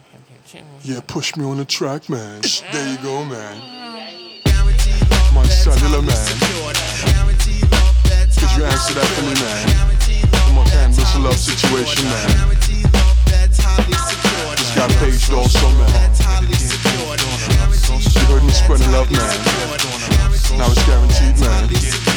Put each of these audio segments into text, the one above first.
Yeah, push me on the track, man. There you go, man. My cellular, man. Could you answer that for me, man? Come on, handle this love situation, man. Just got paged also, man. She heard me spreading love, man. Now it's guaranteed, man.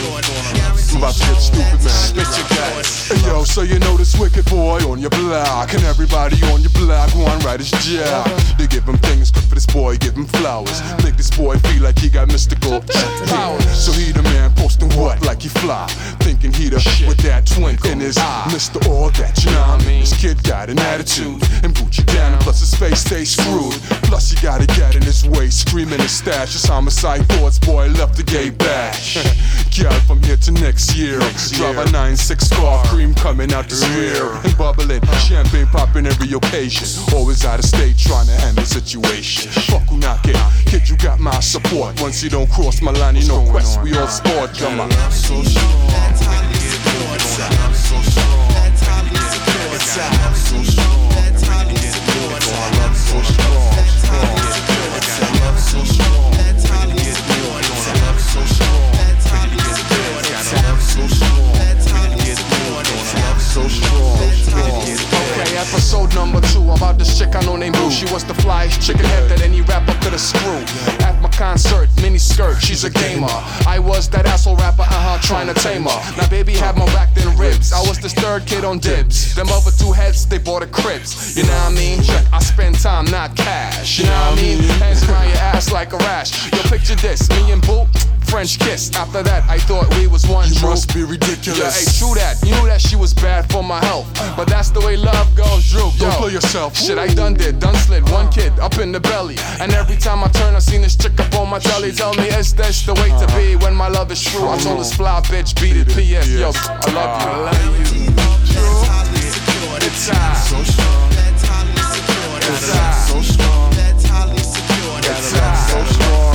I'm about to get stupid, man. Spit your guts. Hey, yo, so you know this wicked boy on your block, and everybody on your block want right his job. They give him things, good for this boy, give him flowers. Make this boy feel like he got mystical powers. So he the man posting what like he fly, thinking he the with that twinkle in his eye. Mr. All that, you know what I mean? This kid got an attitude and Gucci down, and plus his face stays screwed. Plus he gotta get in his way, screaming his stash. His homicide thoughts, boy, left the gay bash. Girl, from here to next year, drive a 9-6 car, cream coming out the rear, and bubbling, champagne popping every occasion. Always out of state, trying to handle the situation. Fuck who not get, kid, you got my support. Once you don't cross my line, you know quest, we all sport, yo, my love so strong. That's how you get more. Love so strong. That's how you get more. Love so strong. That's how you get more. Love so strong. That's how you get more. Love so strong. That's how you get more. Love so strong. That's how you get more. Love so strong. That's how you get more. Love so strong. Okay, episode number 2 about this chick I know named Blue. She was the flyest chicken head that any rapper could have screwed. At my concert, mini skirt, she's a gamer. I was that asshole rapper, trying to tame her. Now baby had more back than ribs. I was this third kid on dibs. Them other 2 heads, they bought a cribs. You know what I mean? Check, I spend time, not cash. You know what I mean? Hands around your ass like a rash. Yo, picture this, me and Boo, French kiss. After that, I thought we was one. You must be ridiculous. Yeah, hey, true that. You knew that she was bad for my health, but that's the way love goes, Drew. Don't play yourself. Shit, I done slid. One kid up in the belly, and every time I turn, I seen this chick up on my telly. Tell me, is this the way to be when my love is true? I told this fly bitch, beat it. P.S. Yo, I love you. I love you. True. It's high. So strong. It's high. So strong. It's high. So strong.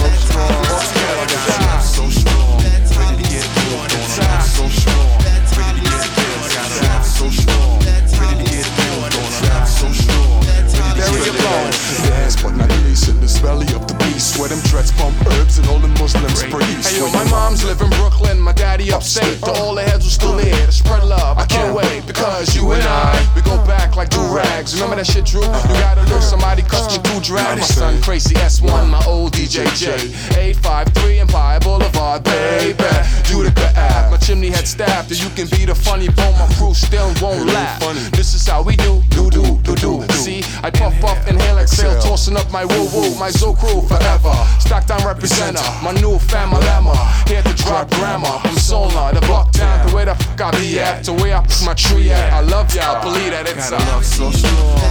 So strong. Ready to get more. So strong. Ready to get more. So strong. Ready to get more. So strong. There we go. Last but not least, in this belly of the beast, where them dreads pump herbs and all the Muslims praise. Hey yo, my mom's live in Brooklyn, my daddy upstate. To all the heads who still here to spread love. I can't wait because you and I, we go back like do-rags. Remember that shit, Drew? You gotta look, somebody cussed me 2 drag. My son Crazy S1, my old DJJ. 853 Empire Boulevard, baby. Utica Ave, my chimney had stabbed. You can be the funny bone, my crew still won't laugh. This is how we do. See, I puff up, inhale, exhale, tossing up my woo-woo, my Zo crew forever. Stocktown representer, my new family lemma. Here to drop grammar, I'm Solna, the block town, the way the fuck I be at, the way I put my tree at. I love y'all, believe that it's love so strong.